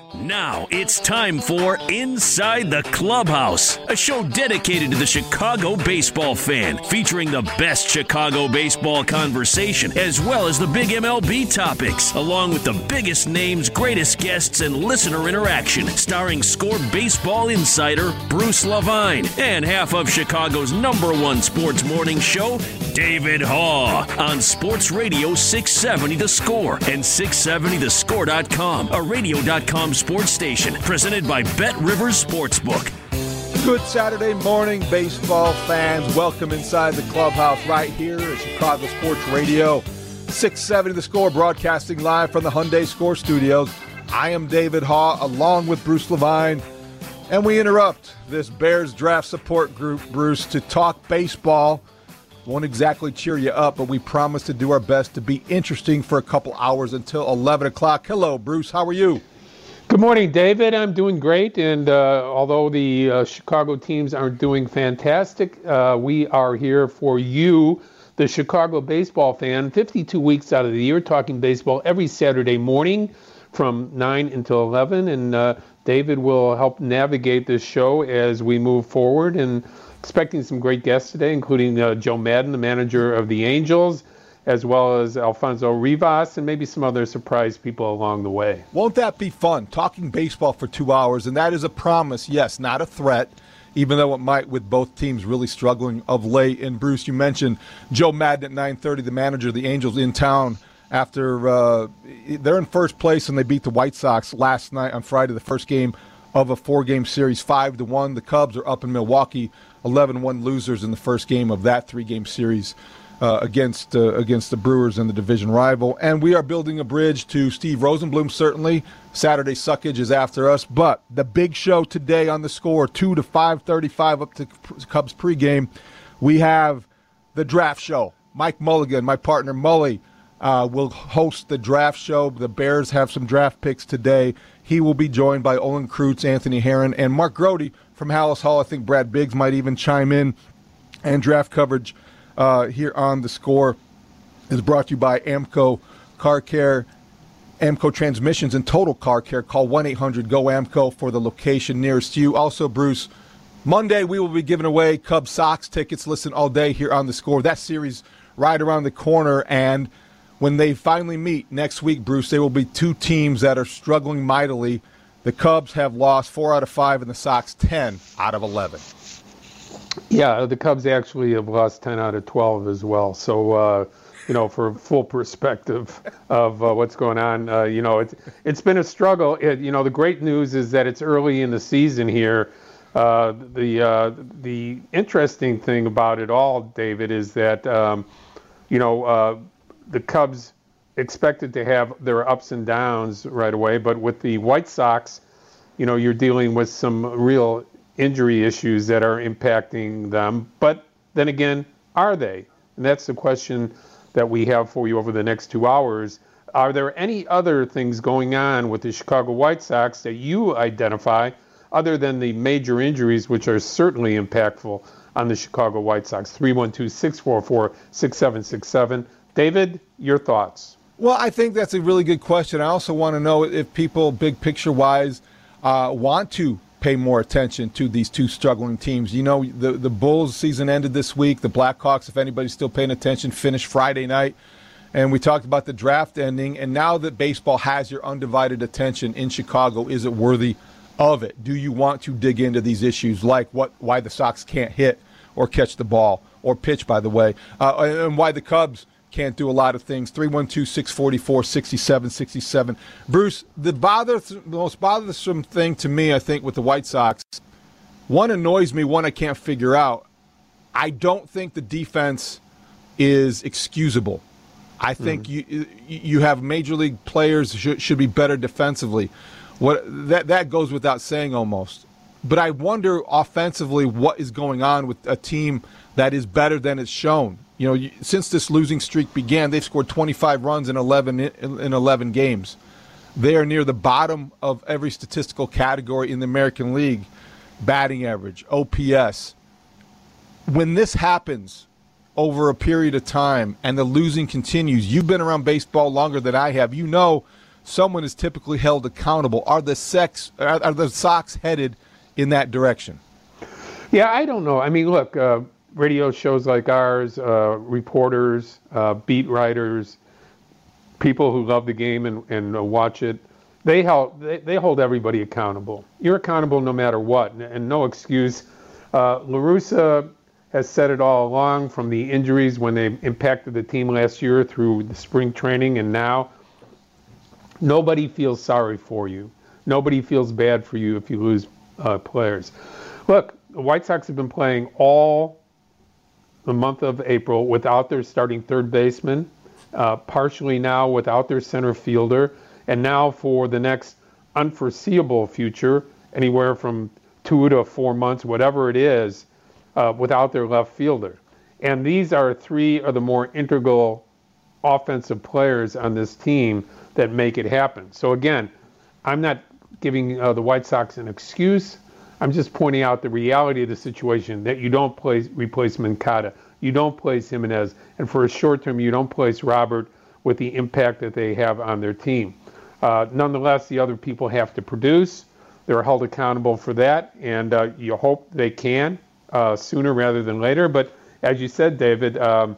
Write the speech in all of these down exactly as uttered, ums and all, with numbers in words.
Now it's time for Inside the Clubhouse, a show dedicated to the Chicago baseball fan, featuring the best Chicago baseball conversation, as well as the big M L B topics, along with the biggest names, greatest guests, and listener interaction, starring Score baseball insider Bruce Levine and half of Chicago's number one sports morning show, David Haugh, on Sports Radio six seventy The Score and six seventy the score dot com, a radio dot com sports station presented by Bet Rivers Sportsbook. Good Saturday morning, baseball fans. Welcome inside the clubhouse right here at Chicago Sports Radio six seventy The Score, broadcasting live from the Hyundai Score Studios. I am David Haugh, along with Bruce Levine, and we interrupt this Bears draft support group, Bruce, to talk baseball. Won't exactly cheer you up, but we promise to do our best to be interesting for a couple hours until eleven o'clock. Hello, Bruce. How are you? Good morning, David. I'm doing great, and uh, although the uh, Chicago teams aren't doing fantastic, uh, we are here for you, the Chicago baseball fan, fifty-two weeks out of the year, talking baseball every Saturday morning from nine until eleven, and uh, David will help navigate this show as we move forward, and expecting some great guests today, including uh, Joe Maddon, the manager of the Angels, as well as Alfonso Rivas, and maybe some other surprise people along the way. Won't that be fun? Talking baseball for two hours, and that is a promise, yes, not a threat, even though it might with both teams really struggling of late. And Bruce, you mentioned Joe Maddon at nine thirty, the manager of the Angels, in town after uh, they're in first place, and they beat the White Sox last night on Friday, the first game of a four-game series, five to one. The Cubs are up in Milwaukee, eleven one losers in the first game of that three-game series uh, against uh, against the Brewers and the division rival. And we are building a bridge to Steve Rosenbloom, certainly. Saturday Suckage is after us. But the big show today on The Score, two to five thirty-five up to Cubs pregame, we have the draft show. Mike Mulligan, my partner Mully, uh, will host the draft show. The Bears have some draft picks today. He will be joined by Olin Kreutz, Anthony Herron, and Mark Grody from Hallis Hall. I think Brad Biggs might even chime in. And draft coverage uh, here on The Score is brought to you by Amco Car Care, Amco Transmissions, and Total Car Care. Call one eight hundred G O A M C O for the location nearest you. Also, Bruce, Monday we will be giving away Cubs Sox tickets. Listen all day here on The Score. That series right around the corner, and when they finally meet next week, Bruce, there will be two teams that are struggling mightily. The Cubs have lost four out of five, and the Sox ten out of eleven. Yeah, the Cubs actually have lost ten out of twelve as well. So, uh, you know, for full perspective of uh, what's going on, uh, you know, it's it's been a struggle. It, you know, the great news is that it's early in the season here. Uh, the uh, the interesting thing about it all, David, is that um, you know. Uh, The Cubs expected to have their ups and downs right away, but with the White Sox, you know, you're dealing with some real injury issues that are impacting them. But then again, are they? And that's the question that we have for you over the next two hours. Are there any other things going on with the Chicago White Sox that you identify other than the major injuries, which are certainly impactful on the Chicago White Sox? three one two, six four four, six seven six seven. David, your thoughts? Well, I think that's a really good question. I also want to know if people, big picture-wise, uh, want to pay more attention to these two struggling teams. You know, the, the Bulls season ended this week. The Blackhawks, if anybody's still paying attention, finished Friday night. And we talked about the draft ending. And now that baseball has your undivided attention in Chicago, is it worthy of it? Do you want to dig into these issues like what why the Sox can't hit or catch the ball or pitch, by the way, uh, and why the Cubs can't do a lot of things? three one two, six four four, six seven six seven. Bruce, the, bother, the most bothersome thing to me, I think, with the White Sox, one annoys me, one I can't figure out. I don't think the defense is excusable. I think mm. you you have major league players who should, should be better defensively. What that that goes without saying almost. But I wonder offensively what is going on with a team that is better than it's shown. You know, since this losing streak began, they've scored twenty-five runs in eleven in eleven games. They are near the bottom of every statistical category in the American League: batting average, O P S. When this happens over a period of time and the losing continues, you've been around baseball longer than I have. You know, someone is typically held accountable. Are the sex are, are the Sox headed in that direction? Yeah, I don't know. I mean, look, uh, radio shows like ours, uh, reporters, uh, beat writers, people who love the game and, and uh, watch it, they, help, they, they hold everybody accountable. You're accountable no matter what, and, and no excuse. Uh, La Russa has said it all along, from the injuries when they impacted the team last year through the spring training and now. Nobody feels sorry for you. Nobody feels bad for you if you lose uh, players. Look, the White Sox have been playing all the month of April without their starting third baseman, uh, partially now without their center fielder, and now for the next unforeseeable future, anywhere from two to four months, whatever it is, uh, without their left fielder. And these are three of the more integral offensive players on this team that make it happen. So again, I'm not giving uh, the White Sox an excuse. I'm just pointing out the reality of the situation, that you don't place, replace Moncada, you don't place Jimenez, and for a short term, you don't place Robert with the impact that they have on their team. Uh, nonetheless, the other people have to produce. They're held accountable for that, and uh, you hope they can uh, sooner rather than later. But as you said, David, um,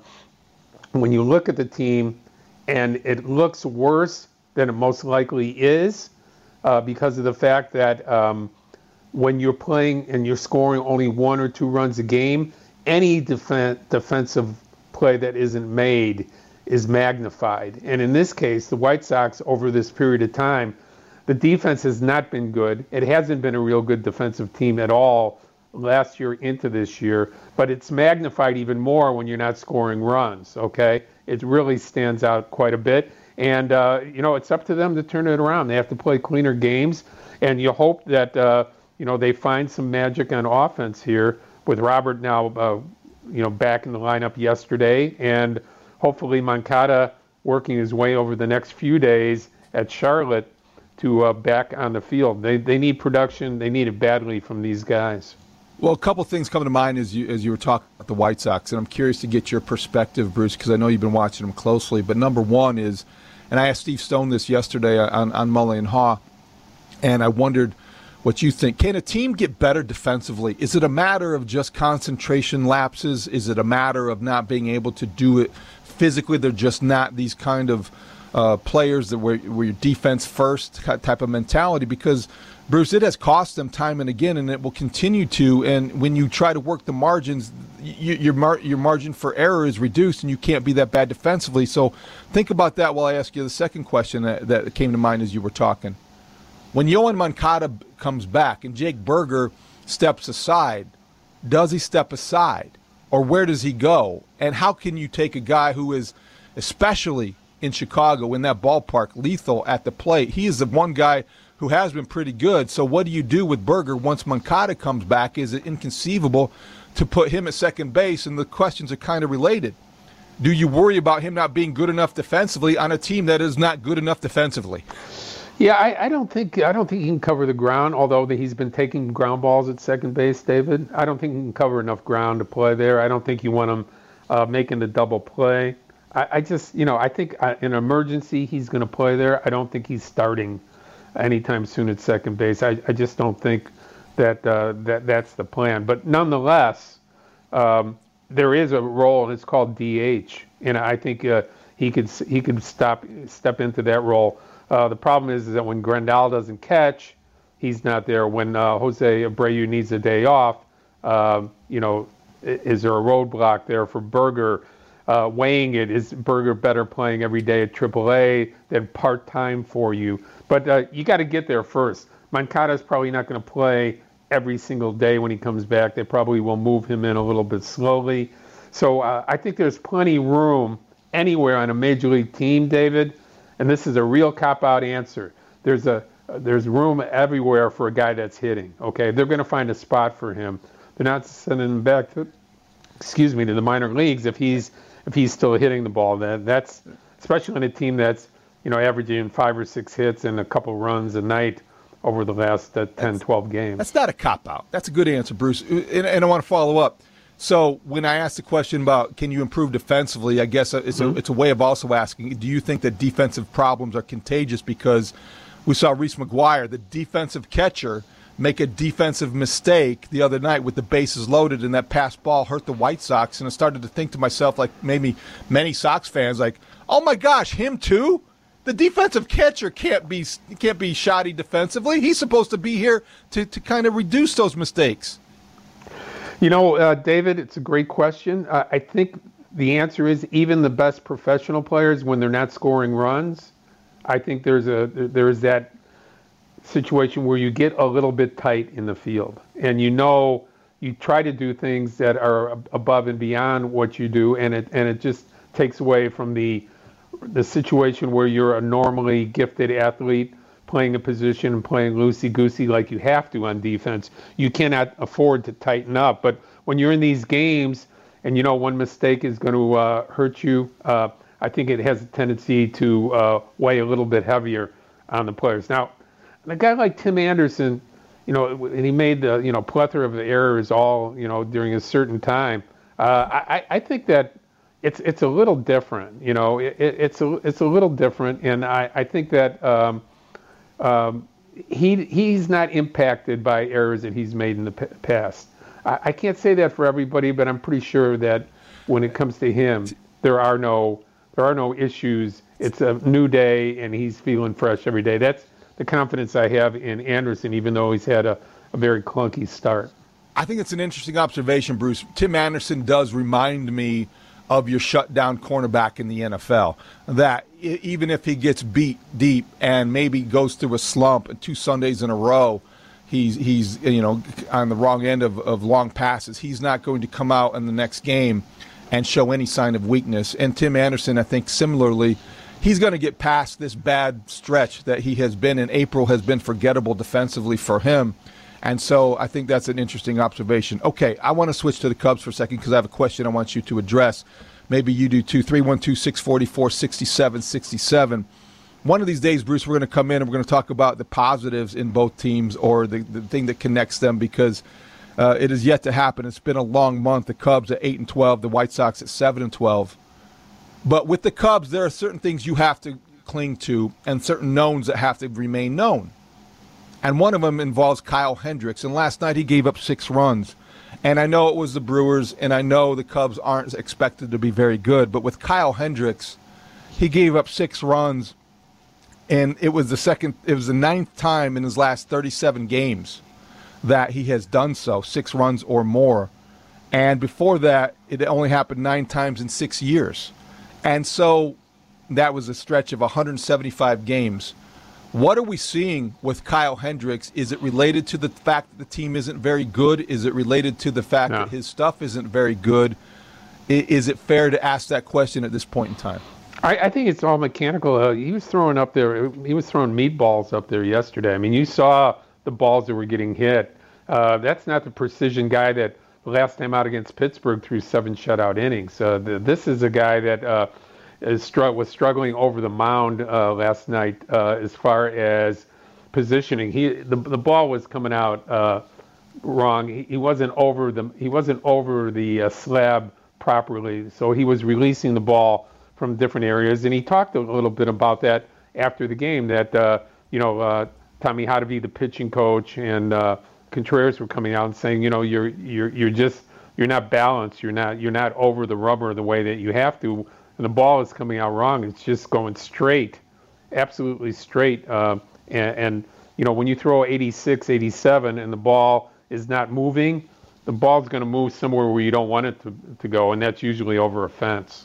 when you look at the team and it looks worse than it most likely is, uh, because of the fact that um, when you're playing and you're scoring only one or two runs a game, any defen- defensive play that isn't made is magnified. And in this case, the White Sox, over this period of time, the defense has not been good. It hasn't been a real good defensive team at all last year into this year, but it's magnified even more when you're not scoring runs, okay? It really stands out quite a bit. And, uh, you know, it's up to them to turn it around. They have to play cleaner games, and you hope that, uh, you know, they find some magic on offense here with Robert now, uh, you know, back in the lineup yesterday, and hopefully Moncada working his way over the next few days at Charlotte to uh, back on the field. They they need production. They need it badly from these guys. Well, a couple things come to mind as you as you were talking about the White Sox, and I'm curious to get your perspective, Bruce, because I know you've been watching them closely. But number one is, and I asked Steve Stone this yesterday on, on Mully and Haw, and I wondered what you think. Can a team get better defensively? Is it a matter of just concentration lapses? Is it a matter of not being able to do it physically? They're just not these kind of uh, players that were, were your defense first type of mentality, because, Bruce, it has cost them time and again, and it will continue to. And when you try to work the margins, you, your mar- your margin for error is reduced, and you can't be that bad defensively. So think about that while I ask you the second question that, that came to mind as you were talking. When Yoan Moncada comes back and Jake Burger steps aside, does he step aside, or where does he go? And how can you take a guy who is, especially in Chicago, in that ballpark, lethal at the plate? He is the one guy who has been pretty good. So what do you do with Burger once Moncada comes back? Is it inconceivable to put him at second base? And the questions are kind of related. Do you worry about him not being good enough defensively on a team that is not good enough defensively? Yeah, I, I don't think I don't think he can cover the ground, although he's been taking ground balls at second base, David. I don't think he can cover enough ground to play there. I don't think you want him uh, making the double play. I, I just, you know, I think uh, in an emergency he's going to play there. I don't think he's starting anytime soon at second base. I, I just don't think that uh, that that's the plan. But nonetheless, um, there is a role, and it's called D H, and I think uh, he could he could stop step into that role. Uh, the problem is, is that when Grandal doesn't catch, he's not there. When uh, Jose Abreu needs a day off, uh, you know, is there a roadblock there for Burger? Uh, weighing it, is Burger better playing every day at triple A than part-time for you? But uh, you got to get there first. Moncada's probably not going to play every single day when he comes back. They probably will move him in a little bit slowly. So uh, I think there's plenty room anywhere on a major league team, David. And this is a real cop-out answer. There's a there's room everywhere for a guy that's hitting. Okay, they're going to find a spot for him. They're not sending him back to, excuse me, to the minor leagues if he's if he's still hitting the ball. That that's especially on a team that's, you know, averaging five or six hits and a couple runs a night over the last uh, ten, twelve games. That's not a cop-out. That's a good answer, Bruce. And, and I want to follow up. So when I asked the question about can you improve defensively, I guess it's, mm-hmm. a, it's a way of also asking, do you think that defensive problems are contagious? Because we saw Reese McGuire, the defensive catcher, make a defensive mistake the other night with the bases loaded, and that pass ball hurt the White Sox. And I started to think to myself, like maybe many Sox fans, like, oh my gosh, him too? The defensive catcher can't be can't be shoddy defensively. He's supposed to be here to, to kind of reduce those mistakes. You know, uh, David, it's a great question. Uh, I think the answer is even the best professional players, when they're not scoring runs, I think there's a there is that situation where you get a little bit tight in the field, and you know you try to do things that are above and beyond what you do, and it and it just takes away from the the situation where you're a normally gifted athlete playing a position and playing loosey-goosey like you have to on defense. You cannot afford to tighten up. But when you're in these games and you know one mistake is going to uh, hurt you, uh, I think it has a tendency to uh, weigh a little bit heavier on the players. Now, a guy like Tim Anderson, you know, and he made the, you know, plethora of errors all, you know, during a certain time. Uh, I, I think that It's it's a little different, you know. It, it's a it's a little different, and I, I think that um, um, he he's not impacted by errors that he's made in the p- past. I, I can't say that for everybody, but I'm pretty sure that when it comes to him, there are no there are no issues. It's a new day, and he's feeling fresh every day. That's the confidence I have in Anderson, even though he's had a, a very clunky start. I think it's an interesting observation, Bruce. Tim Anderson does remind me of your shutdown cornerback in the N F L, that even if he gets beat deep and maybe goes through a slump and two Sundays in a row, he's he's you know on the wrong end of, of long passes, he's not going to come out in the next game and show any sign of weakness. And Tim Anderson, I think similarly, he's going to get past this bad stretch that he has been in. April has been forgettable defensively for him. And so I think that's an interesting observation. Okay, I want to switch to the Cubs for a second because I have a question I want you to address. Maybe you do too. three one two, six four four, six seven six seven. One of these days, Bruce, we're going to come in and we're going to talk about the positives in both teams, or the, the thing that connects them, because uh, it is yet to happen. It's been a long month. The Cubs at eight and twelve, the White Sox at seven and twelve. But with the Cubs, there are certain things you have to cling to and certain knowns that have to remain known. And one of them involves Kyle Hendricks. And last night he gave up six runs. And I know it was the Brewers, and I know the Cubs aren't expected to be very good. But with Kyle Hendricks, he gave up six runs, and it was the second, it was the ninth time in his last thirty-seven games that he has done so, six runs or more. And before that, it only happened nine times in six years. And so that was a stretch of one hundred seventy-five games. What are we seeing with Kyle Hendricks? Is it related to the fact that the team isn't very good? Is it related to the fact no. that his stuff isn't very good? Is it fair to ask that question at this point in time? I, I think it's all mechanical. Uh, he was throwing up there. He was throwing meatballs up there yesterday. I mean, you saw the balls that were getting hit. Uh, that's not the precision guy that the last time out against Pittsburgh threw seven shutout innings. Uh, the, this is a guy that uh, is str- was struggling over the mound uh, last night uh, as far as positioning. He the the ball was coming out uh, wrong. He, he wasn't over the he wasn't over the uh, slab properly, so he was releasing the ball from different areas. And he talked a little bit about that after the game. That uh, you know uh, Tommy Hotovy, the pitching coach, and uh, Contreras were coming out and saying, you know, you're you're you're just you're not balanced. You're not you're not over the rubber the way that you have to. And the ball is coming out wrong. It's just going straight, absolutely straight. Uh, and, and, you know, when you throw eighty-six, eighty-seven and the ball is not moving, the ball's going to move somewhere where you don't want it to, to go, and that's usually over a fence.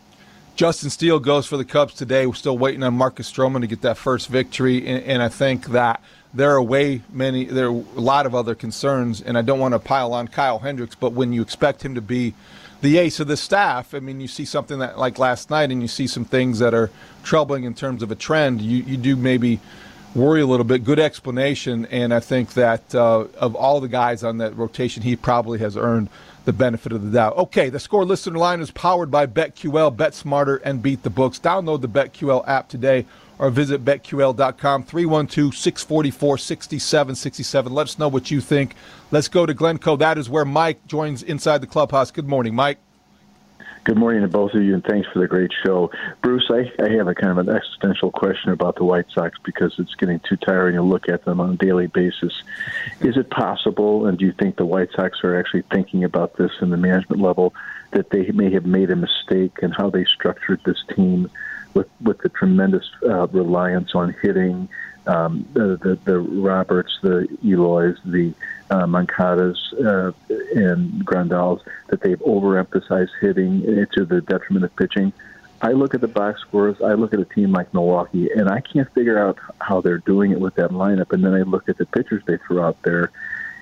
Justin Steele goes for the Cubs today. We're still waiting on Marcus Stroman to get that first victory, and, and I think that there are way many, there are a lot of other concerns, and I don't want to pile on Kyle Hendricks, but when you expect him to be the ace of the staff, I mean, you see something that like last night and you see some things that are troubling in terms of a trend, you, you do maybe worry a little bit. Good explanation, and I think that uh, of all the guys on that rotation, he probably has earned the benefit of the doubt. Okay, the Score Listener Line is powered by BetQL. Bet smarter and beat the books. Download the BetQL app today or visit bet Q L dot com, three one two, six four four, six seven six seven. Let us know what you think. Let's go to Glencoe. That is where Mike joins Inside the Clubhouse. Good morning, Mike. Good morning to both of you, and thanks for the great show. Bruce, I, I have a kind of an existential question about the White Sox because it's getting too tiring to look at them on a daily basis. Is it possible, and do you think the White Sox are actually thinking about this in the management level, that they may have made a mistake in how they structured this team with, with the tremendous uh, reliance on hitting, um, the, the, the Roberts, the Eloys, the uh, Moncadas, uh, and Grandals, that they've overemphasized hitting to the detriment of pitching? I look at the box scores, I look at a team like Milwaukee, and I can't figure out how they're doing it with that lineup, and then I look at the pitchers they throw out there.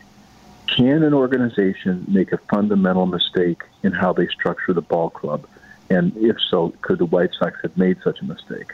Can an organization make a fundamental mistake in how they structure the ball club? And if so, could the White Sox have made such a mistake?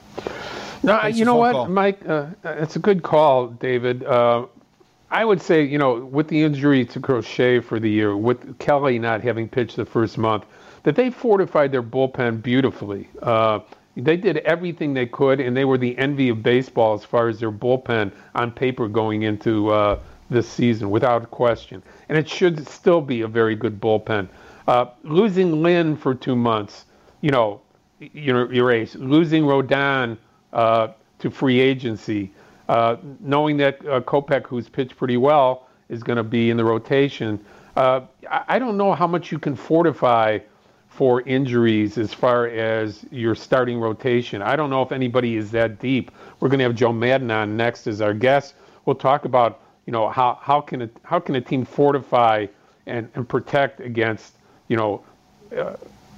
No, Thanks you know what, call. Mike? Uh, it's a good call, David. Uh, I would say, you know, with the injury to Crochet for the year, with Kelly not having pitched the first month, that they fortified their bullpen beautifully. Uh, they did everything they could, and they were the envy of baseball as far as their bullpen on paper going into uh, this season, without question. And it should still be a very good bullpen. Uh, losing Lynn for two months, you know, your, your ace. Losing Rodon uh, to free agency. Uh, knowing that uh, Kopech, who's pitched pretty well, is going to be in the rotation. Uh, I, I don't know how much you can fortify for injuries as far as your starting rotation. I don't know if anybody is that deep. We're going to have Joe Madden on next as our guest. We'll talk about, you know, how, how can a, how can a team fortify and, and protect against, you know, uh,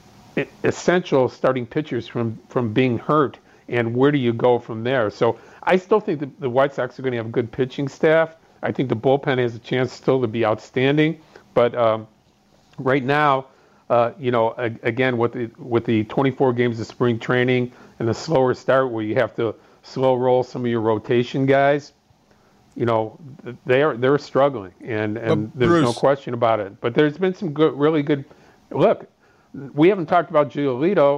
essential starting pitchers from, from being hurt, and where do you go from there? So I still think that the White Sox are going to have a good pitching staff. I think the bullpen has a chance still to be outstanding. But um, right now, uh, you know, a, again, with the, with the twenty-four games of spring training and the slower start where you have to slow roll some of your rotation guys, you know, they are, they're struggling. And, and there's Bruce, no question about it. But there's been some good, really good – look, we haven't talked about Giolito.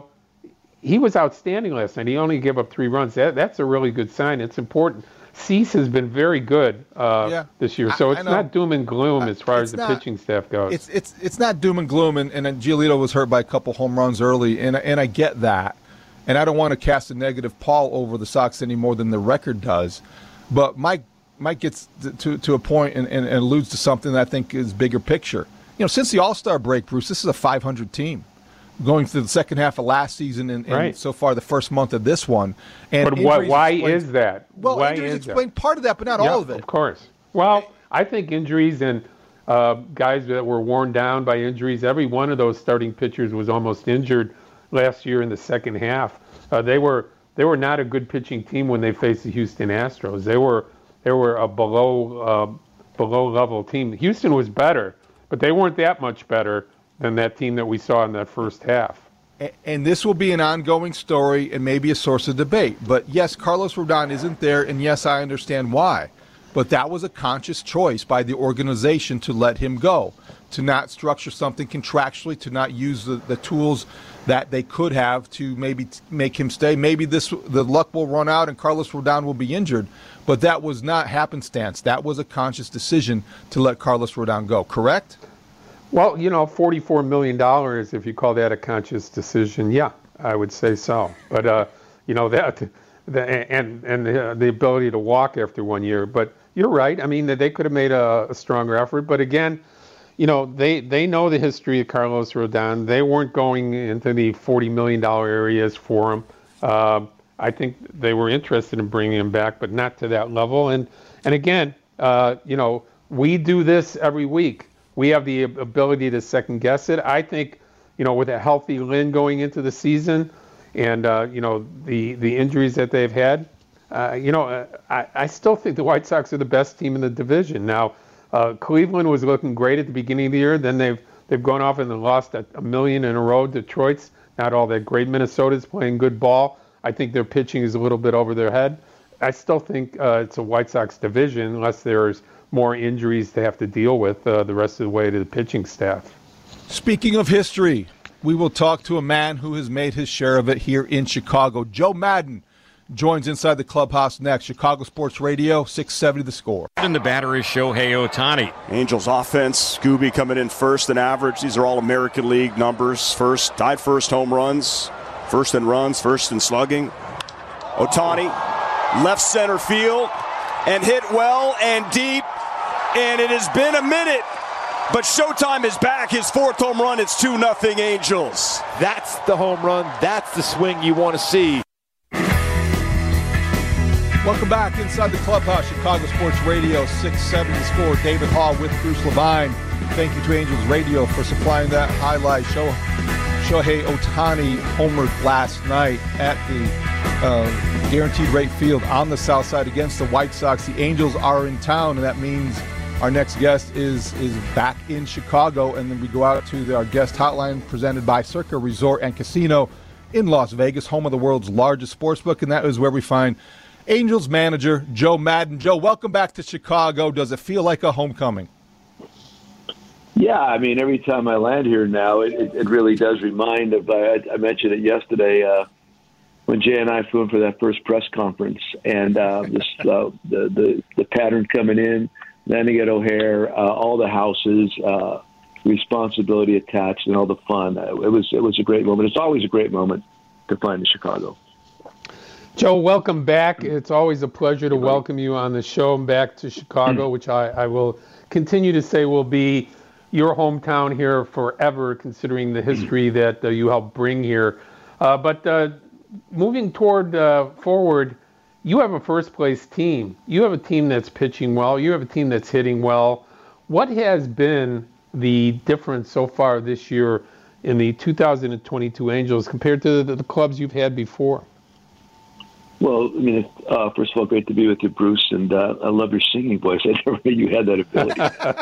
He was outstanding last night. He only gave up three runs. That, that's a really good sign. It's important. Cease has been very good uh, yeah, this year, so I, it's I not doom and gloom as far it's as the not, pitching staff goes. It's it's it's not doom and gloom, and, and Giolito was hurt by a couple home runs early, and and I get that, and I don't want to cast a negative pall over the Sox any more than the record does, but Mike Mike gets to to a point and, and, and alludes to something that I think is bigger picture. You know, since the All-Star break, Bruce, this is a five hundred team. Going through the second half of last season and, and right. so far the first month of this one. And but what, why is that? Well, why injuries is explain that? part of that, but not yeah, all of it. Of course. Well, I think injuries and uh, guys that were worn down by injuries, every one of those starting pitchers was almost injured last year in the second half. Uh, they were they were not a good pitching team when they faced the Houston Astros. They were they were a below uh, below level team. Houston was better, but they weren't that much better than that team that we saw in that first half. And this will be an ongoing story and maybe a source of debate. But yes, Carlos Rodon isn't there, and yes, I understand why. But that was a conscious choice by the organization to let him go, to not structure something contractually, to not use the, the tools that they could have to maybe t- make him stay. Maybe this the luck will run out and Carlos Rodon will be injured. But that was not happenstance. That was a conscious decision to let Carlos Rodon go, correct? Well, you know, forty-four million dollars, if you call that a conscious decision, yeah, I would say so. But, uh, you know, that, the, and and the, the ability to walk after one year. But you're right. I mean, they could have made a, a stronger effort. But again, you know, they, they know the history of Carlos Rodon. They weren't going into the forty million dollars areas for him. Uh, I think they were interested in bringing him back, but not to that level. And, and again, uh, you know, we do this every week. We have the ability to second guess it. I think, you know, with a healthy Lynn going into the season and, uh, you know, the, the injuries that they've had, uh, you know, I, I still think the White Sox are the best team in the division. Now, uh, Cleveland was looking great at the beginning of the year. Then they've they've gone off and lost a, a million in a row. Detroit's not all that great. Minnesota's playing good ball. I think their pitching is a little bit over their head. I still think uh, it's a White Sox division unless there's more injuries to have to deal with uh, the rest of the way to the pitching staff. Speaking of history, we will talk to a man who has made his share of it here in Chicago. Joe Madden joins Inside the Clubhouse next. Chicago Sports Radio, six seventy The Score. In the batter is Shohei Ohtani. Angels offense, Scooby coming in first in average. These are all American League numbers. First, tied first home runs, first in runs, first in slugging. Ohtani, left center field, and hit well and deep. And it has been a minute, but Showtime is back. His fourth home run. It's two nothing Angels. That's the home run. That's the swing you want to see. Welcome back inside the Clubhouse, Chicago Sports Radio, six seventy Score. David Hall with Bruce Levine. Thank you to Angels Radio for supplying that highlight. Show, Shohei Ohtani homered last night at the uh, Guaranteed Rate Field on the south side against the White Sox. The Angels are in town, and that means our next guest is is back in Chicago. And then we go out to the, our guest hotline presented by Circa Resort and Casino in Las Vegas, home of the world's largest sportsbook, and that is where we find Angels manager Joe Maddon. Joe, welcome back to Chicago. Does it feel like a homecoming? Yeah, I mean, every time I land here now, it, it, it really does remind of, I, I mentioned it yesterday, uh, when Jay and I flew in for that first press conference, and uh, this, uh, the, the, the pattern coming in, landing at O'Hare, uh, all the houses, uh, responsibility attached, and all the fun. Uh, it was it was a great moment. It's always a great moment to find in Chicago. Joe, welcome back. It's always a pleasure to welcome you on the show and back to Chicago, which I, I will continue to say will be your hometown here forever, considering the history that uh, you helped bring here. Uh, but uh, moving toward uh, forward, you have a first-place team. You have a team that's pitching well. You have a team that's hitting well. What has been the difference so far this year in the two thousand twenty-two Angels compared to the, the clubs you've had before? Well, I mean, uh, first of all, great to be with you, Bruce, and uh, I love your singing voice. I never knew you had that ability.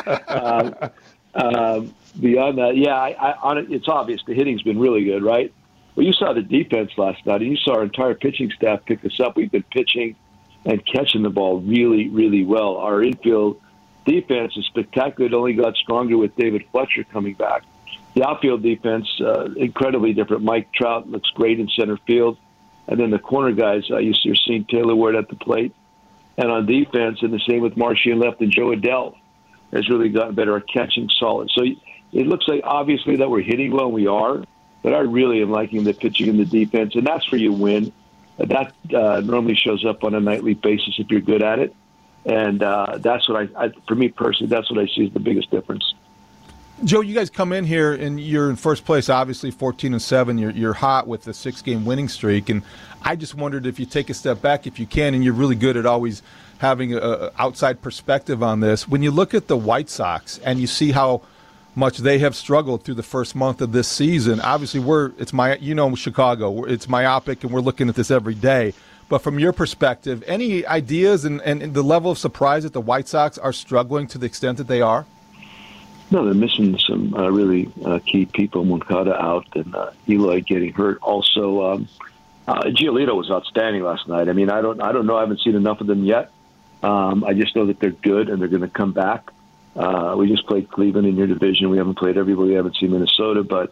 uh, uh, beyond that, yeah, I, I, on it, it's obvious the hitting's been really good, right? Well, you saw the defense last night, and you saw our entire pitching staff pick us up. We've been pitching and catching the ball really, really well. Our infield defense is spectacular. It only got stronger with David Fletcher coming back. The outfield defense, uh, incredibly different. Mike Trout looks great in center field. And then the corner guys, uh, you're seeing Taylor Ward at the plate. And on defense, and the same with Martian left, and Joe Adell has really gotten better at catching solid. So it looks like obviously that we're hitting well, and we are. But I really am liking the pitching and the defense, and that's where you win. That uh, normally shows up on a nightly basis if you're good at it. And uh, that's what I, I, for me personally, that's what I see as the biggest difference. Joe, you guys come in here and you're in first place, obviously fourteen and seven. You're you're hot with the six-game winning streak, and I just wondered if you take a step back, if you can, and you're really good at always having an outside perspective on this. When you look at the White Sox and you see how much they have struggled through the first month of this season, obviously we're it's my you know Chicago, it's myopic, and we're looking at this every day. But from your perspective, any ideas and, and, and the level of surprise that the White Sox are struggling to the extent that they are? No, they're missing some uh, really uh, key people. Moncada out and uh, Eloy getting hurt. Also, um, uh, Giolito was outstanding last night. I mean, I don't, I don't know. I haven't seen enough of them yet. Um, I just know that they're good and they're going to come back. Uh, we just played Cleveland in your division. We haven't played everybody. We haven't seen Minnesota, but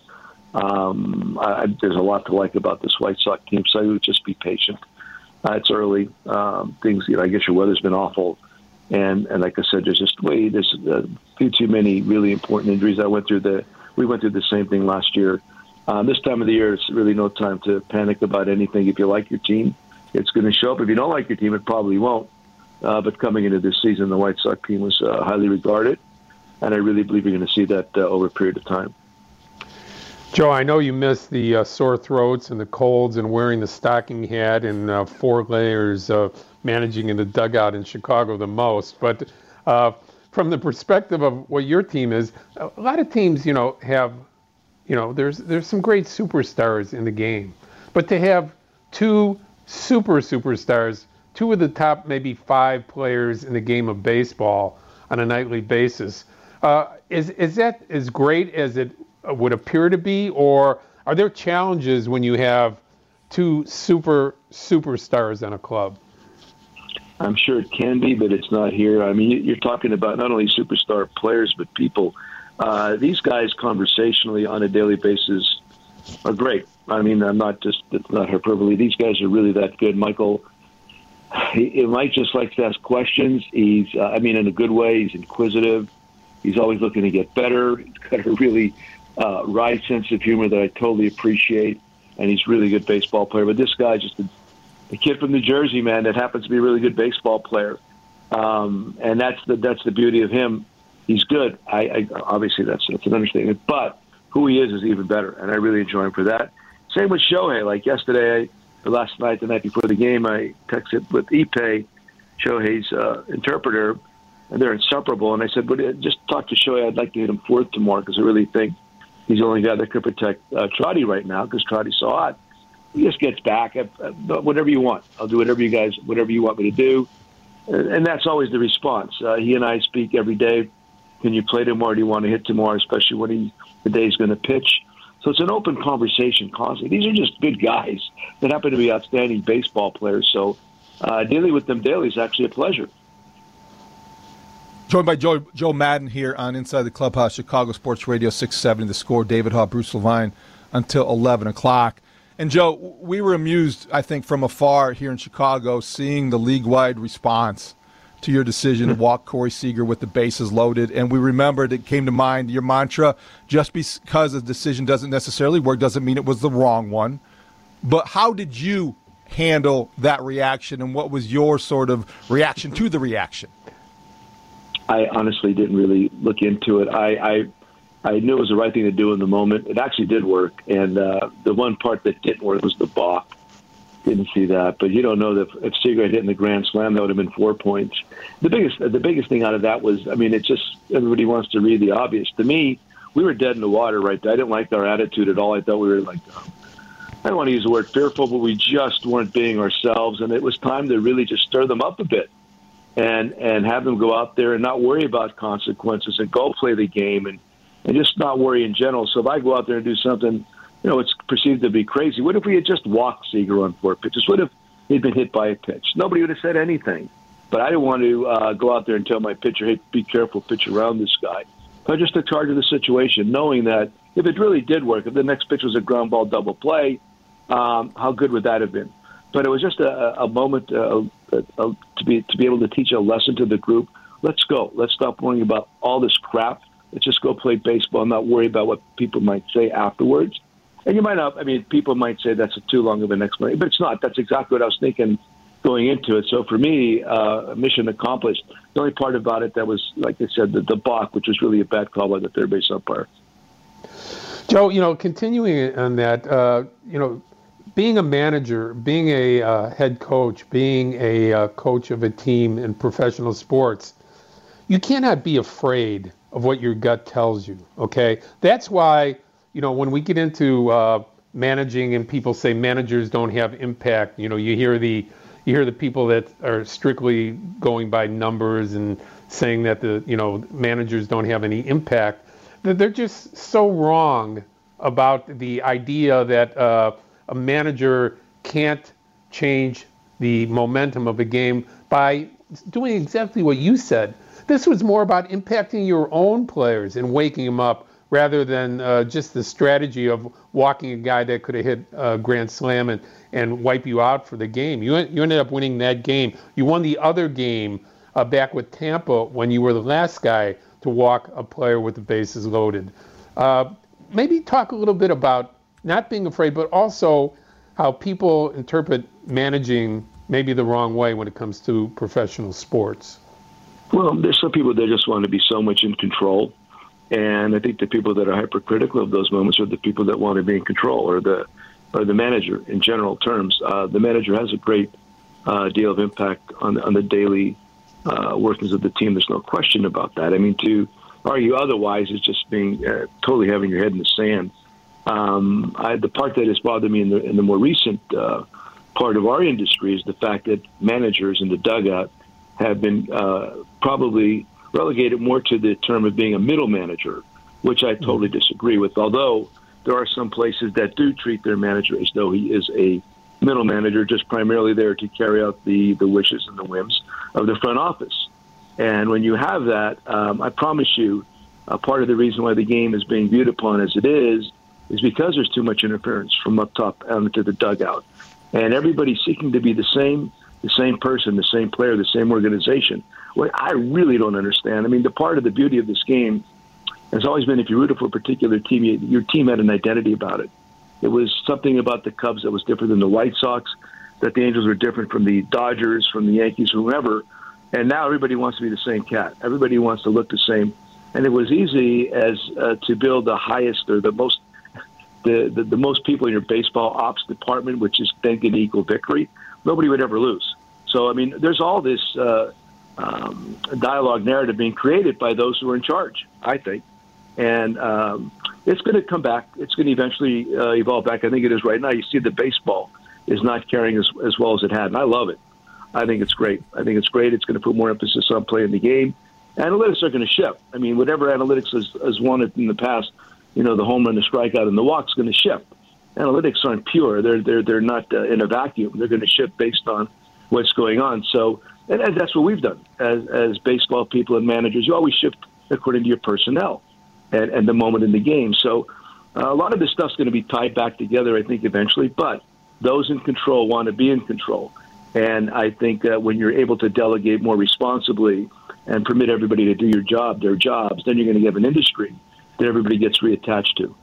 um, I, there's a lot to like about this White Sox team. So I would just be patient. Uh, it's early. Um, things, you know, I guess your weather's been awful. And and like I said, there's just way there's a few too many really important injuries. I went through the we went through the same thing last year. Um, this time of the year, it's really no time to panic about anything. If you like your team, it's going to show up. If you don't like your team, it probably won't. Uh, but coming into this season, the White Sox team was uh, highly regarded, and I really believe you're going to see that uh, over a period of time. Joe, I know you miss the uh, sore throats and the colds and wearing the stocking hat and uh, four layers of managing in the dugout in Chicago the most. But uh, from the perspective of what your team is, a lot of teams, you know, have, you know, there's there's some great superstars in the game. But to have two super superstars, two of the top maybe five players in the game of baseball on a nightly basis, uh, is is that as great as it would appear to be, or are there challenges when you have two super superstars on a club? I'm sure it can be, but it's not here. I mean, you're talking about not only superstar players, but people. Uh, these guys conversationally on a daily basis are great. I mean, I'm not just, it's not hyperbole. These guys are really that good. Michael, he, Mike just likes to ask questions. He's, uh, I mean, in a good way. He's inquisitive. He's always looking to get better. He's got a really uh, wry sense of humor that I totally appreciate. And he's a really good baseball player. But this guy, just a, a kid from New Jersey, man, that happens to be a really good baseball player. Um, and that's the that's the beauty of him. He's good. I, I obviously that's that's an understatement, but who he is is even better, and I really enjoy him for that. Same with Shohei. Like yesterday, or last night, the night before the game, I texted with Ippei, Shohei's uh, interpreter, and they're inseparable. And I said, "But just talk to Shohei. I'd like to hit him fourth tomorrow because I really think he's the only guy that could protect uh, Trotty right now because Trotty's so hot. He just gets back. Uh, whatever you want, I'll do whatever you guys, whatever you want me to do." And that's always the response. Uh, he and I speak every day. Can you play tomorrow? Do you want to hit tomorrow, especially when he, the day he's going to pitch? So it's an open conversation constantly. These are just good guys that happen to be outstanding baseball players. So uh, dealing with them daily is actually a pleasure. Joined by Joe, Joe Madden here on Inside the Clubhouse, Chicago Sports Radio six seventy, The Score. David Haugh, Bruce Levine until eleven o'clock. And, Joe, we were amused, I think, from afar here in Chicago, seeing the league-wide response to your decision to walk Corey Seager with the bases loaded. And we remembered, it came to mind, your mantra, just because a decision doesn't necessarily work doesn't mean it was the wrong one. But how did you handle that reaction, and what was your sort of reaction to the reaction? I honestly didn't really look into it. I, I I knew it was the right thing to do in the moment. It actually did work, and uh, the one part that didn't work was the balk. Didn't see that, but you don't know that if Seager had hit in the grand slam, that would have been four points. The biggest, the biggest thing out of that was, I mean, it's just everybody wants to read the obvious. To me, we were dead in the water right there. I didn't like our attitude at all. I thought we were like, um, I don't want to use the word fearful, but we just weren't being ourselves, and it was time to really just stir them up a bit, and and have them go out there and not worry about consequences and go play the game and. And just not worry in general. So if I go out there and do something, you know, it's perceived to be crazy. What if we had just walked Seager on four pitches? What if he'd been hit by a pitch? Nobody would have said anything. But I didn't want to uh, go out there and tell my pitcher, hey, be careful, pitch around this guy. So I just took charge of the situation, knowing that if it really did work, if the next pitch was a ground ball double play, um, how good would that have been? But it was just a, a moment uh, a, a, to be to be able to teach a lesson to the group. Let's go. Let's stop worrying about all this crap. Let's just go play baseball and not worry about what people might say afterwards. And you might not, I mean, people might say that's a too long of an explanation, but it's not. That's exactly what I was thinking going into it. So for me, uh, mission accomplished. The only part about it that was, like I said, the, the balk, which was really a bad call by the third base umpire. Joe, you know, continuing on that, uh, you know, being a manager, being a uh, head coach, being a uh, coach of a team in professional sports, you cannot be afraid of what your gut tells you, okay? That's why, you know, when we get into uh, managing and people say managers don't have impact, you know, you hear the you hear the people that are strictly going by numbers and saying that the, you know, managers don't have any impact. They're just so wrong about the idea that uh, a manager can't change the momentum of a game by doing exactly what you said. This was more about impacting your own players and waking them up rather than uh, just the strategy of walking a guy that could have hit a grand slam and, and wipe you out for the game. You, you ended up winning that game. You won the other game uh, back with Tampa when you were the last guy to walk a player with the bases loaded. Uh, maybe talk a little bit about not being afraid, but also how people interpret managing maybe the wrong way when it comes to professional sports. Well, there's some people that just want to be so much in control. And I think the people that are hypercritical of those moments are the people that want to be in control, or the or the manager in general terms. Uh, the manager has a great uh, deal of impact on, on the daily uh, workings of the team. There's no question about that. I mean, to argue otherwise is just being uh, totally having your head in the sand. Um, I, the part that has bothered me in the, in the more recent uh, part of our industry is the fact that managers in the dugout have been uh, probably relegated more to the term of being a middle manager, which I totally disagree with, although there are some places that do treat their manager as though he is a middle manager, just primarily there to carry out the, the wishes and the whims of the front office. And when you have that, um, I promise you, uh, part of the reason why the game is being viewed upon as it is is because there's too much interference from up top out into the dugout. And everybody's seeking to be the same, the same person, the same player, the same organization. What I really don't understand, I mean, the part of the beauty of this game has always been if you rooted for a particular team, you, your team had an identity about it. It was something about the Cubs that was different than the White Sox, that the Angels were different from the Dodgers, from the Yankees, whoever. And now everybody wants to be the same cat. Everybody wants to look the same. And it was easy as uh, to build the highest or the most the, the, the most people in your baseball ops department, which is then going to equal victory. Nobody would ever lose. So, I mean, there's all this uh, um, dialogue narrative being created by those who are in charge, I think. And um, it's going to come back. It's going to eventually uh, evolve back. I think it is right now. You see the baseball is not carrying as, as well as it had, and I love it. I think it's great. I think it's great. It's going to put more emphasis on playing the game. Analytics are going to shift. I mean, whatever analytics has, has wanted in the past, you know, the home run, the strikeout, and the walk is going to shift. Analytics aren't pure. They're they're they're not uh, in a vacuum. They're going to shift based on what's going on. So, and, and that's what we've done as as baseball people and managers. You always shift according to your personnel and, and the moment in the game. So, uh, a lot of this stuff's going to be tied back together, I think, eventually. But those in control want to be in control. And I think uh, when you're able to delegate more responsibly and permit everybody to do your job, their jobs, then you're going to have an industry that everybody gets reattached to.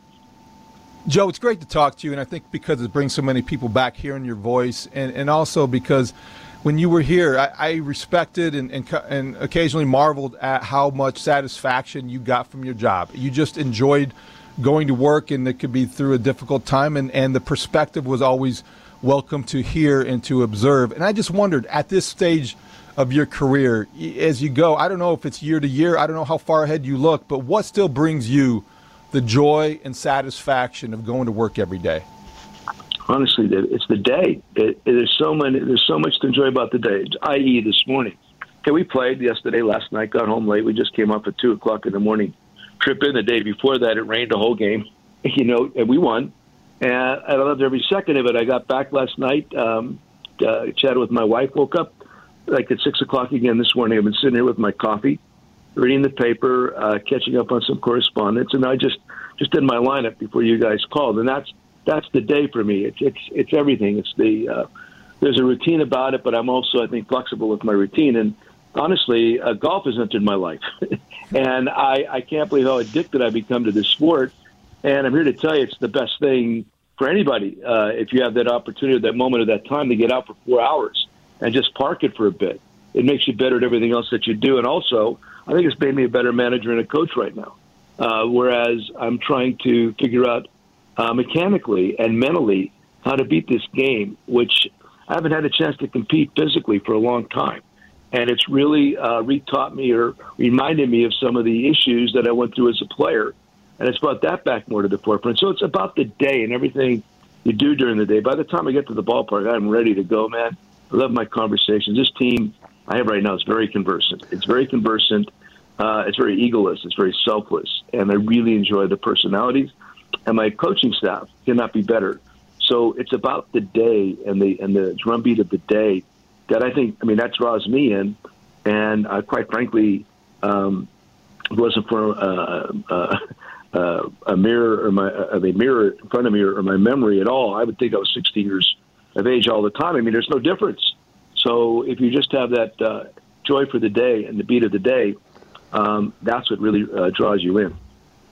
Joe, it's great to talk to you, and I think because it brings so many people back hearing your voice, and, and also because when you were here, I, I respected and, and, and occasionally marveled at how much satisfaction you got from your job. You just enjoyed going to work, and it could be through a difficult time, and, and the perspective was always welcome to hear and to observe. And I just wondered, at this stage of your career, as you go, I don't know if it's year to year, I don't know how far ahead you look, but what still brings you the joy and satisfaction of going to work every day? Honestly, it's the day. It, it, there's so many. There's so much to enjoy about the day. that is, this morning. Okay, we played yesterday, last night, got home late. We just came up at two o'clock in the morning. Trip in the day before that, it rained the whole game, you know, and we won. And I loved every second of it. I got back last night, um, uh, chatted with my wife, woke up like at six o'clock again this morning. I've been sitting here with my coffee, reading the paper, uh, catching up on some correspondence, and I just just did my lineup before you guys called. And that's that's the day for me. It's it's it's everything. It's the uh, there's a routine about it, but I'm also, I think, flexible with my routine. And honestly, uh, golf has entered my life, and I I can't believe how addicted I've become to this sport. And I'm here to tell you, it's the best thing for anybody uh, if you have that opportunity, that moment of that time to get out for four hours and just park it for a bit. It makes you better at everything else that you do. And also, I think it's made me a better manager and a coach right now, uh, whereas I'm trying to figure out uh, mechanically and mentally how to beat this game, which I haven't had a chance to compete physically for a long time. And it's really uh, retaught me or reminded me of some of the issues that I went through as a player. And it's brought that back more to the forefront. So it's about the day and everything you do during the day. By the time I get to the ballpark, I'm ready to go, man. I love my conversations. This team I have right now is very conversant. It's very conversant. Uh, it's very egoless. It's very selfless. And I really enjoy the personalities. And my coaching staff cannot be better. So it's about the day and the and the drumbeat of the day that I think, I mean, that draws me in. And uh, quite frankly, um, it wasn't for uh, uh, uh, a mirror or my uh, a mirror in front of me or, or my memory at all, I would think I was sixteen years of age all the time. I mean, there's no difference. So if you just have that uh, joy for the day and the beat of the day, um, that's what really uh, draws you in.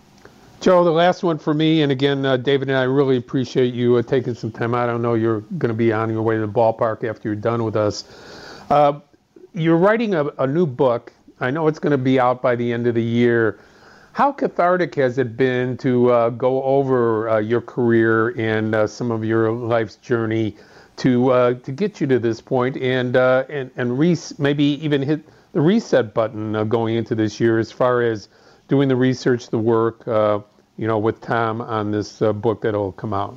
Joe, the last one for me, and again, uh, David and I really appreciate you uh, taking some time out. I know you're going to be on your way to the ballpark after you're done with us. Uh, you're writing a, a new book. I know it's going to be out by the end of the year. How cathartic has it been to uh, go over uh, your career and uh, some of your life's journey to uh, to get you to this point, and uh, and and re- maybe even hit the reset button uh, going into this year as far as doing the research, the work, uh, you know, with Tom on this uh, book that'll come out?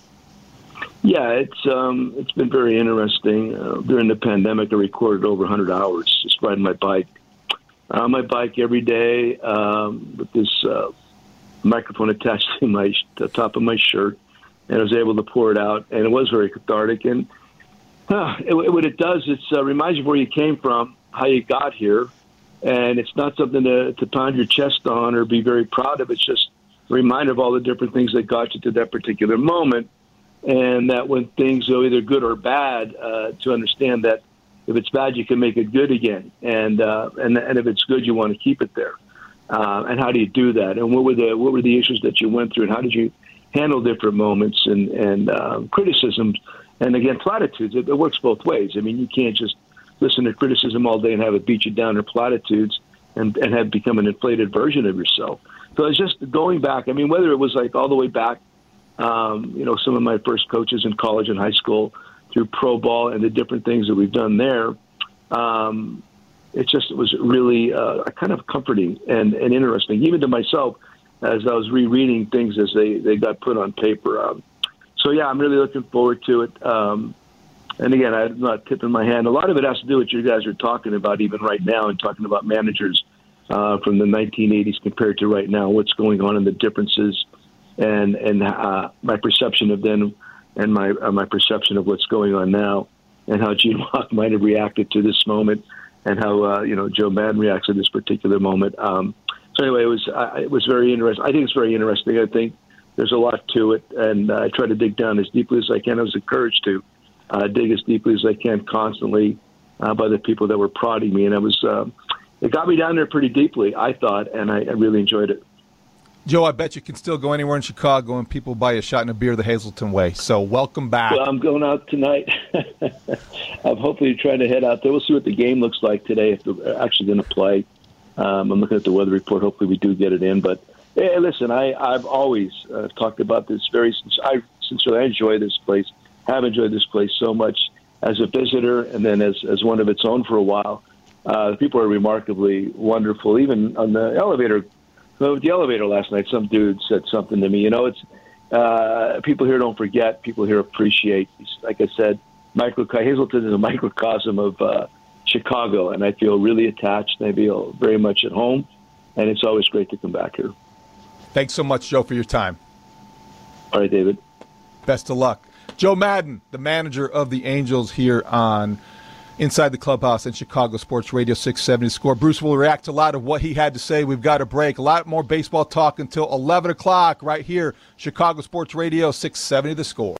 Yeah, it's um, it's been very interesting. Uh, during the pandemic, I recorded over one hundred hours just riding my bike. On my bike every day um, with this uh, microphone attached to my the top of my shirt, and I was able to pour it out, and it was very cathartic. And uh, it, what it does, it uh, reminds you where you came from, how you got here, and it's not something to, to pound your chest on or be very proud of. It's just reminder of all the different things that got you to that particular moment. And that when things are either good or bad, uh, to understand that if it's bad, you can make it good again. And, uh, and, and if it's good, you want to keep it there. Uh, and how do you do that? And what were the, what were the issues that you went through, and how did you handle different moments and, and uh, criticisms? And again, platitudes, it, it works both ways. I mean, you can't just listen to criticism all day and have it beat you down, or platitudes and, and have become an inflated version of yourself. So it's just going back. I mean, whether it was like all the way back, um, you know, some of my first coaches in college and high school through pro ball and the different things that we've done there, um, it just it was really uh, kind of comforting and, and interesting, even to myself, as I was rereading things as they, they got put on paper. Um, so, yeah, I'm really looking forward to it. Um, and, again, I'm not tipping my hand. A lot of it has to do with what you guys are talking about even right now, and talking about managers uh, from the nineteen eighties compared to right now, what's going on and the differences, and and uh, my perception of then and my uh, my perception of what's going on now, and how Gene Walk might have reacted to this moment, and how uh, you know Joe Maddon reacts to this particular moment. Um, so anyway, it was uh, it was very interesting. I think it's very interesting. I think there's a lot to it, and uh, I try to dig down as deeply as I can. I was encouraged to uh, dig as deeply as I can constantly uh, by the people that were prodding me, and I was uh, it got me down there pretty deeply, I thought, and I, I really enjoyed it. Joe, I bet you can still go anywhere in Chicago and people buy a shot and a beer the Hazleton way. So welcome back. Well, I'm going out tonight. I'm hopefully trying to head out there. We'll see what the game looks like today, if they're actually going to play. Um, I'm looking at the weather report. Hopefully we do get it in. But, hey, listen, I, I've always uh, talked about this very I, sincerely. I enjoy this place. Have enjoyed this place so much as a visitor, and then as, as one of its own for a while. Uh, the people are remarkably wonderful. Even on the elevator So with the elevator last night, some dude said something to me. You know, it's uh, people here don't forget. People here appreciate. Like I said, micro Hazleton is a microcosm of uh, Chicago, and I feel really attached. And I feel very much at home, and it's always great to come back here. Thanks so much, Joe, for your time. All right, David. Best of luck. Joe Maddon, the manager of the Angels here on Inside the Clubhouse and Chicago Sports Radio six seventy Score. Bruce will react to a lot of what he had to say. We've got a break. A lot more baseball talk until eleven o'clock right here, Chicago Sports Radio six seventy The Score.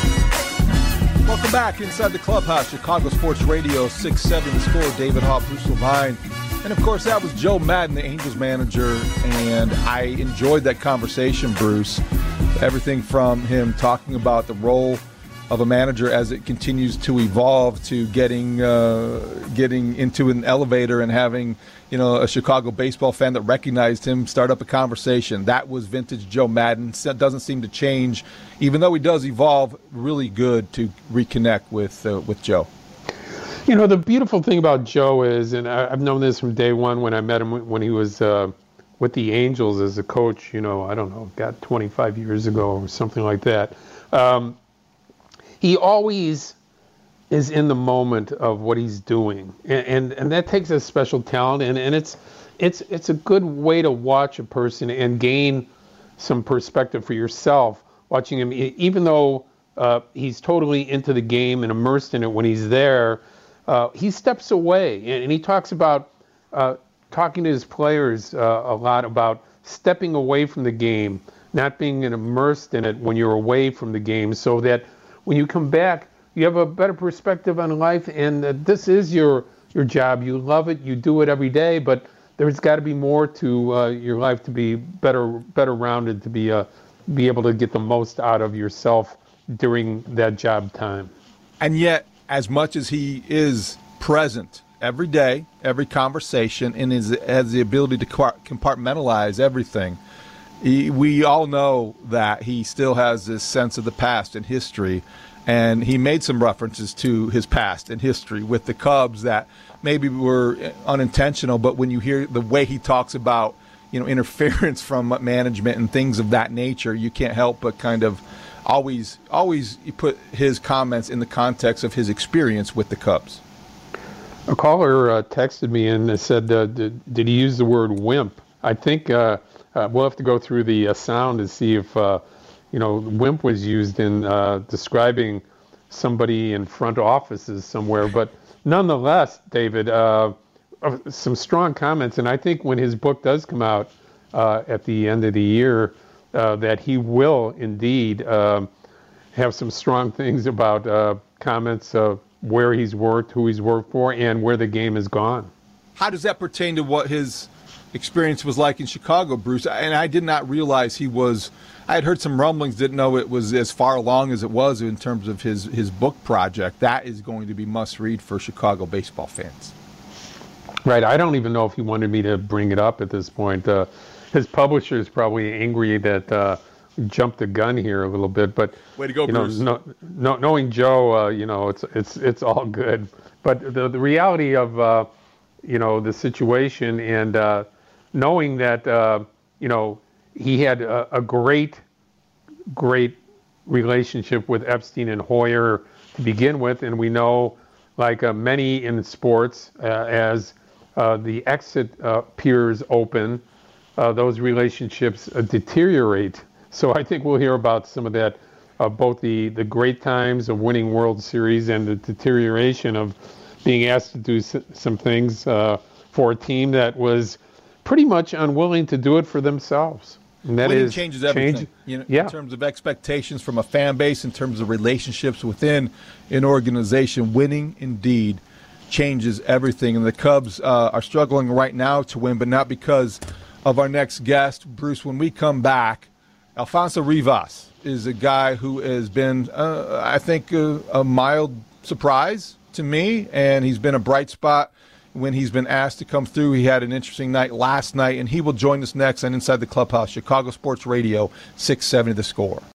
Welcome back Inside the Clubhouse, Chicago Sports Radio six seventy The Score. David Hoff, Bruce Levine. And, of course, that was Joe Maddon, the Angels manager, and I enjoyed that conversation, Bruce. Everything from him talking about the role of a manager as it continues to evolve, to getting uh, getting into an elevator and having, you know, a Chicago baseball fan that recognized him start up a conversation. That was vintage Joe Maddon. It doesn't seem to change, even though he does evolve. Really good to reconnect with uh, with Joe. You know, the beautiful thing about Joe is, and I, I've known this from day one when I met him when he was uh, with the Angels as a coach, you know, I don't know, got twenty-five years ago or something like that. Um, He always is in the moment of what he's doing, and and, and that takes a special talent, and, and it's it's it's a good way to watch a person and gain some perspective for yourself, watching him, even though uh, he's totally into the game and immersed in it when he's there. Uh, he steps away, and, and he talks about uh, talking to his players uh, a lot about stepping away from the game, not being immersed in it when you're away from the game, so that when you come back, you have a better perspective on life, and uh, this is your your job. You love it, you do it every day, but there's got to be more to uh, your life to be better better rounded, to be uh, be able to get the most out of yourself during that job time. And yet, as much as he is present every day, every conversation, and is, has the ability to compartmentalize everything, he, we all know that he still has this sense of the past and history. And he made some references to his past and history with the Cubs that maybe were unintentional, but when you hear the way he talks about, you know, interference from management and things of that nature, you can't help but kind of always always put his comments in the context of his experience with the Cubs. A caller uh, texted me and said, uh, did, did he use the word wimp? I think uh, uh, we'll have to go through the uh, sound to see if, uh, you know, wimp was used in uh, describing somebody in front offices somewhere. But nonetheless, David, uh, some strong comments. And I think when his book does come out uh, at the end of the year, uh, that he will indeed uh, have some strong things about uh, comments of where he's worked, who he's worked for, and where the game has gone. How does that pertain to what his experience was like in Chicago, Bruce? And I did not realize he was – I had heard some rumblings, didn't know it was as far along as it was in terms of his, his book project. That is going to be must-read for Chicago baseball fans. Right. I don't even know if he wanted me to bring it up at this point. Uh, his publisher is probably angry that uh, jumped the gun here a little bit. But way to go, you know, Bruce. No, no, knowing Joe, uh, you know, it's it's it's all good. But the the reality of uh, you know the situation and uh, knowing that uh, you know he had a, a great great relationship with Epstein and Hoyer to begin with, and we know, like uh, many in sports, uh, as uh, the exit uh, peers open, uh, those relationships uh, deteriorate. So I think we'll hear about some of that, uh, both the, the great times of winning World Series and the deterioration of being asked to do s- some things uh, for a team that was pretty much unwilling to do it for themselves. And that Winning is changes everything. change, You know, yeah. in terms of expectations from a fan base, in terms of relationships within an organization, winning indeed changes everything. And the Cubs uh, are struggling right now to win, but not because of our next guest. Bruce, when we come back, Alfonso Rivas is a guy who has been, uh, I think, uh, a mild surprise to me, and he's been a bright spot when he's been asked to come through. He had an interesting night last night, and he will join us next on Inside the Clubhouse, Chicago Sports Radio, six seventy The Score.